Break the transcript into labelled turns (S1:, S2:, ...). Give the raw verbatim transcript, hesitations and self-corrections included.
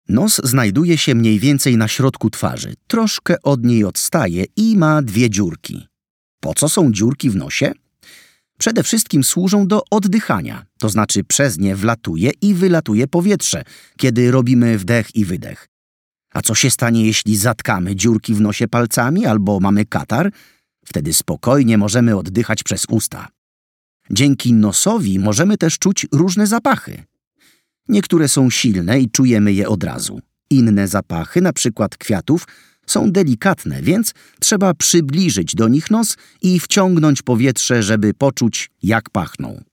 S1: Nos znajduje się mniej więcej na środku twarzy, troszkę od niej odstaje i ma dwie dziurki. Po co są dziurki w nosie? Przede wszystkim służą do oddychania, to znaczy przez nie wlatuje i wylatuje powietrze, kiedy robimy wdech i wydech. A co się stanie, jeśli zatkamy dziurki w nosie palcami albo mamy katar? Wtedy spokojnie możemy oddychać przez usta. Dzięki nosowi możemy też czuć różne zapachy. Niektóre są silne i czujemy je od razu. Inne zapachy, na przykład kwiatów, są delikatne, więc trzeba przybliżyć do nich nos i wciągnąć powietrze, żeby poczuć, jak pachną.